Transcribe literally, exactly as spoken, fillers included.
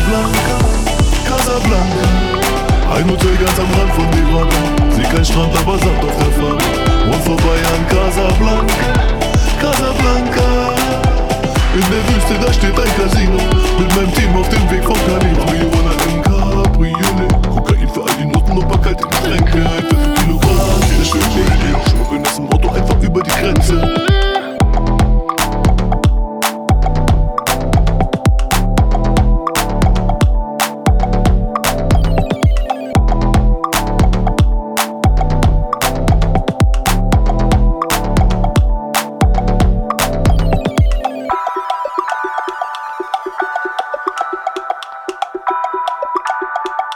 Casablanca, Casablanca. Ein Hotel ganz am Rand von Nevada. Sieht kein Strand, aber Sand auf der Fahrt. Und vorbei an Casablanca.